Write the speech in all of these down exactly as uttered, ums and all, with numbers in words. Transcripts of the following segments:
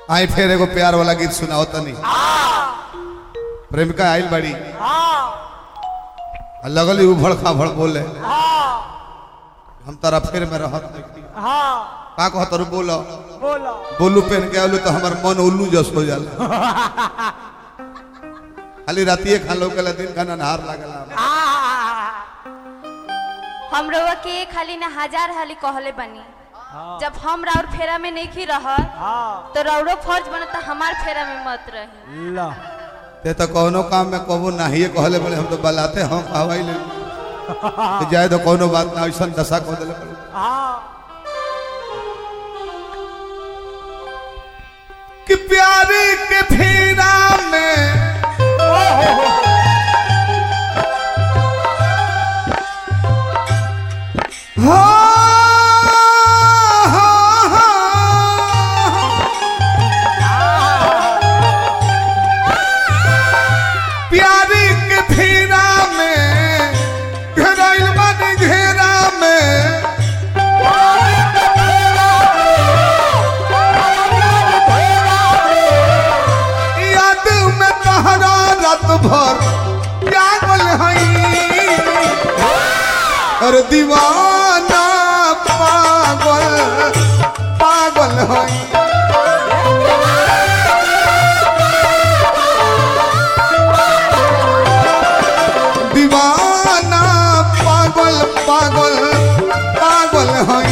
आई फिर एगो प्यार वाला गीत सुनाओ तनी। प्रेमिका आइल बड़ी लगल उभड़ खाभड़ बोले हम तारा फेर में रहत का कहत रू बोलो बोलो बोलू पहन के आलू तो हमार मन उल्लू जस हो जाला खाली रातिए खा लो के दिन का नहार लागला। हम रउआ के खाली ना हजार हाली कहले बनी जब हम राउर फेरा में नहीं खी रह तो राउरो फर्ज बनता हमार फेरा में मत रही। ला ते तो कोनो काम में कबो नहीं कहले बोले हम तो बलाते हम कहवाई ले तो जाए तो कोनो बात ना ऐसा दशा को देले कि प्यारे के फेरा में प्यारे के फेरा में घेराइल बन घेरा में याद में तहरा रात भर जागल हई और दीवाना पागल पागल हई दीवाना पागल पागल पागल हई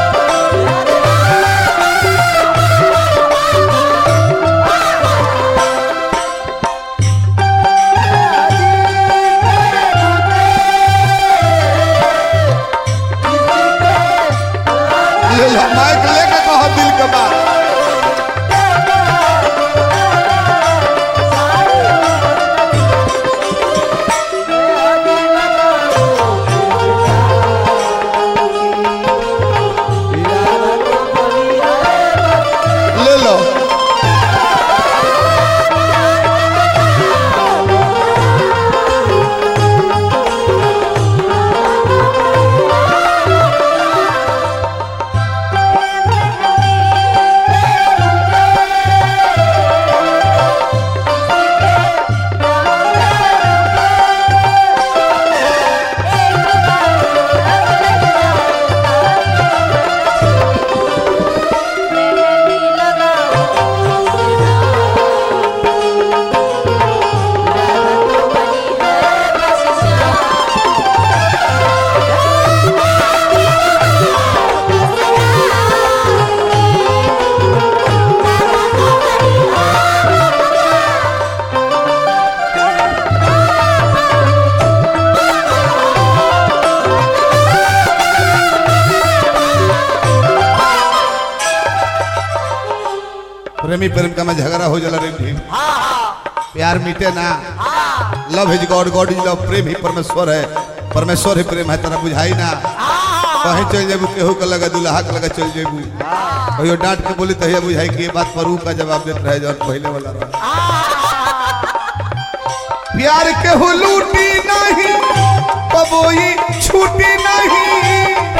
ले लो माइक लेके कहो दिल के बात। ले लो प्रेमी प्रेमिका में झगड़ा हो जाला रे भीम प्यार मिटे ना। Love is God God is love प्रेम ही परमेश्वर है परमेश्वर ही प्रेम है तेरा बुझाई ना कहीं चल जेबू केहू के लगा दुल्हा के लगा चल जेबू कहियो डांट के बोली तो बुझाई कि ये बात पर ऊ का जवाब देते रहे जब पहले वाला रहा। प्यार के हो लूटी नहीं कबोई छूटी नहीं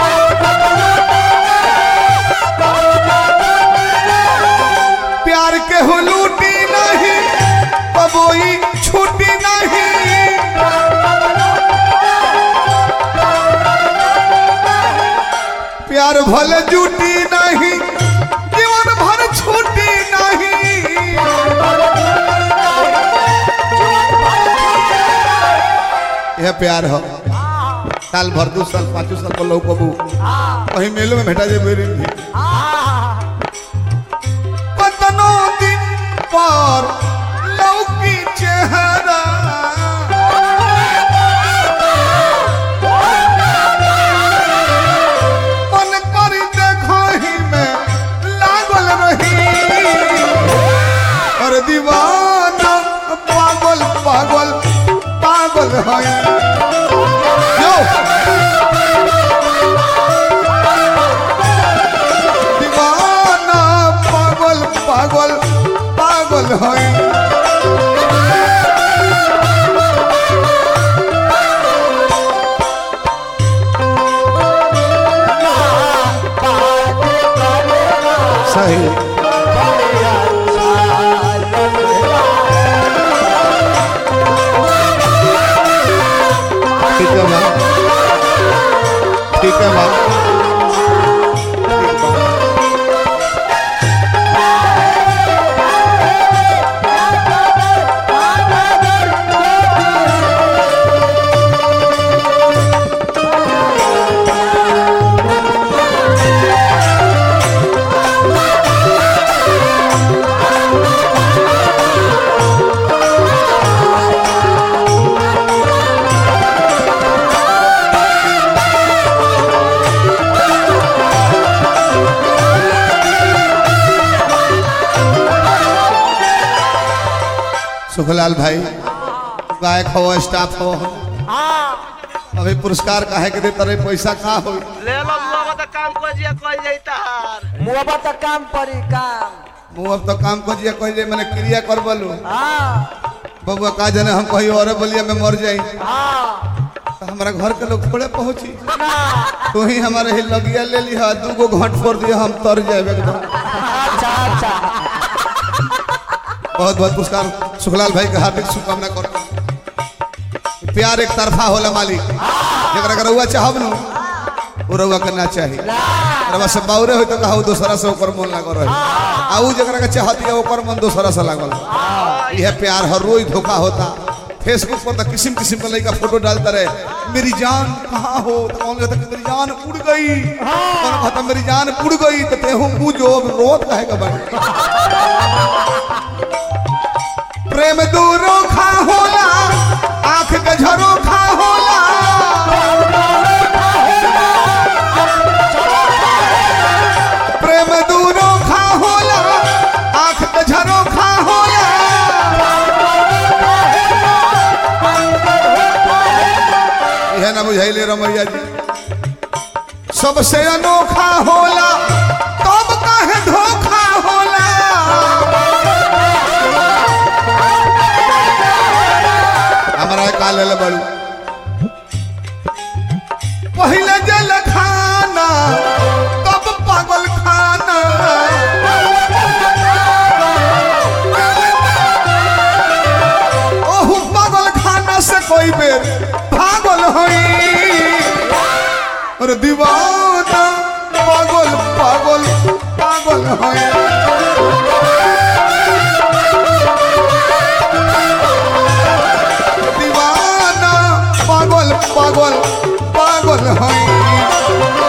प्यार के हो लूटी नहीं कबोई छूटी नहीं प्यार भले जूटी नहीं जीवन भर छूटी नहीं यह प्यार हो साल भर दो साल पाँचों साल को लोग कबू कहीं मेलों में भेटा जाए मेरे भी पर लौकी चेहरा मन कर देखही में लागल रही और दीवाना पागल पागल पागल हई दीवाना पागल पागल पागल हई सही है बा ठीक है बा सुखलाल भाई गायक हो स्टाफ हो अभी पुरस्कार काहे के देते रहे पैसा का हो ले लो मुआवा तो काम को जिया कोई जाता हार मुआवा तो काम परी काम मुँह अब तो काम कर कोई जे मैंने क्रिया कर बोलू हाँ बबुआ का जाने हम कहीं और बोलिए मैं मर जाई हाँ तो हमारा घर के लोग थोड़े पहुंची तू ही हमारे ही लगिया ले लिया दू गो घंट फोड़ दिया हम तर जाए एकदम अच्छा अच्छा बहुत बहुत पुरस्कार सुखलाल भाई का हार्दिक शुभकामना कर प्यार एक तरफा होला मालिक जरा अगर रउआ चाहब नु वो रउआ करना चाहिए रउआ से बाउरे हो तो कहू दूसरा से ओकर मन लागो रहे आ उ जरा के चाहती है ओकर मन दूसरा से लागल यह प्यार हर रोज धोखा होता फेसबुक पर तो किस्म किस्म का लड़का फोटो डालता रहे मेरी जान कहाँ हो तो कौन कहता कि मेरी जान उड़ गई कौन कहता मेरी जान उड़ गई तो तेहू मुँह जो रोत कहेगा बड़ी प्रेम दूरों खा होला आंख के झरोखा होला प्रेम दूरों खा होला आंख के झरोखा होला यह ना बुझाइले रमैया जी सबसे अनोखा होला तब काहे धोखा होला हमारा काल ले बड़ू पहले जल खाना तब पागल खाना ओहु पागल खाना से कोई बेर पागल होई और दीवाना पागल पागल पागल होई पागल पागल पागल है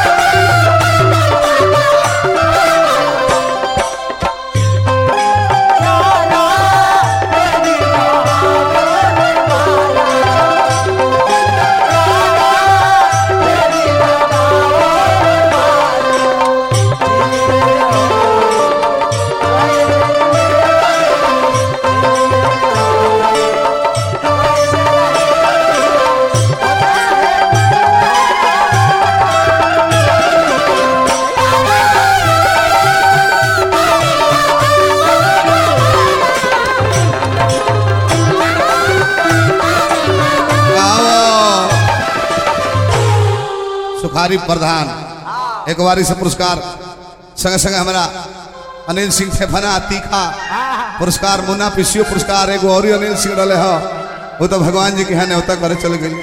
सुखारी प्रधान एक बारी से पुरस्कार संग संग हमारा अनिल सिंह फेफना तीखा पुरस्कार मुन्ना पिसियो पुरस्कार एगो और अनिल सिंह रहे हो वो तो भगवान जी के यहाँ न्योता करे चल गई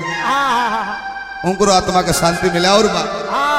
उनको आत्मा के शांति मिला और बा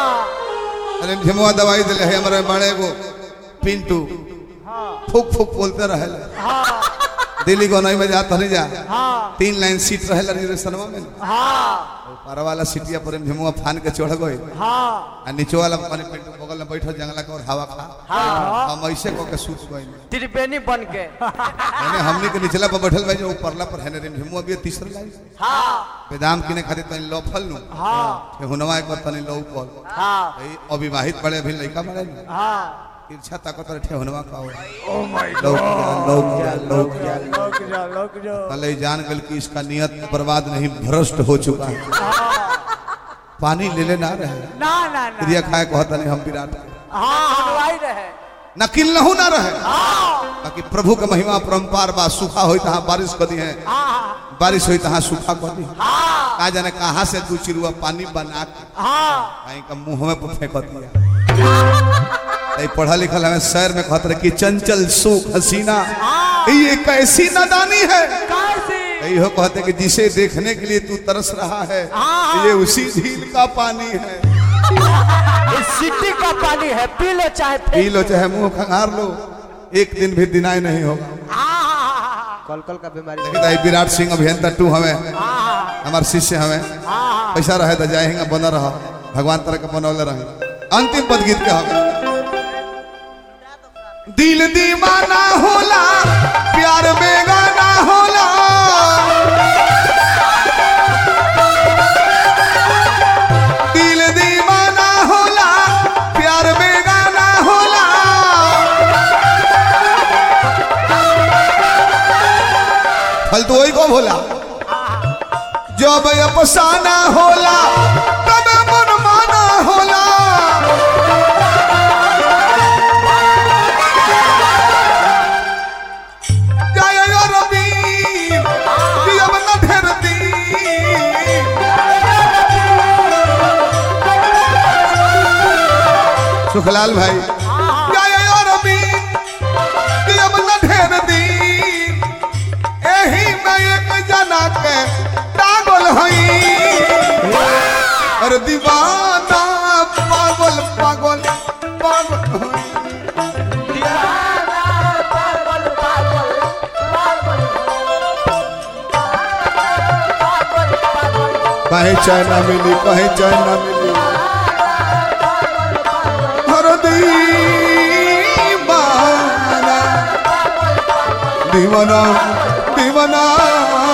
अरे झमुआ दवाई दिले है हमारे बड़े को पिंटू फूक फूक बोलते रहे दिल्ली को नहीं में जाता नहीं जा तीन लाइन सीट रहे रिजर्वेशनवा में पारा वाला सीटिया पर झमुआ फान के चढ़ गए आ नीचे वाला पानी पिंटू बगल में बैठो जंगला के और हवा खा हम ऐसे को के सूत गए त्रिवेणी बन के मैंने हमनी के निचला पर बैठल भाई जो ऊपरला पर है रे झमुआ भी तीसरा लाइन हां बेदाम किने खातिर तनी लफल नु हां हुनवा एक बार तनी लौ कॉल हां अविवाहित बड़े अभी लड़का बड़े हां इच्छा ताकत रहे हुनवा का ओ माय गॉड लोग जा लोग जा लोग जा लोग जा भले जान गल कि इसका नियत बर्बाद नहीं भ्रष्ट हो चुका है पानी ले ले ना रहे ना ना ना क्रिया खाए कहता नहीं हम विराट हां हलवाई रहे नकिल नहु ना रहे बाकी प्रभु का महिमा परंपार बा सूखा होई तहां बारिश कर दी है बारिश होई तहां सूखा कर दी का जाने कहां से दू चिरुआ पानी बना के हां कहीं का मुंह में फेंक दिया पढ़ा लिखा हमें शहर में कहते कि चंचल सुख हसीना ये कैसी नादानी है कैसी यो कहते कि जिसे देखने के लिए तू तरस रहा है ये उसी झील का पानी है। ये सिटी का पानी है, पी लो चाहे पी लो चाहे मुंह खंगार लो, एक दिन भी दिनाई नहीं होगा। कल कल का बीमारी देखिए विराट सिंह अभियंता टू हमें हमारे शिष्य हमें पैसा रहे तो जाएगा बना रहा भगवान तरह का बनौले रहे। अंतिम पद गीत के हमें दिल दीवाना होला प्यार बेगाना होला, दिल दीवाना होला प्यार बेगाना होला, फल तो वही को बोला जब अफसाना होला तब मनमाना होला, जय रबी जब न ढेरती सुखलाल भाई जय रबी जब न ढेरती एही में एक जना के पागल हई अरे दीवाना पागल पागल पागल कहीं चाय ना मिली कहीं चाय ना मिली हर दीवाना दीवाना दीवाना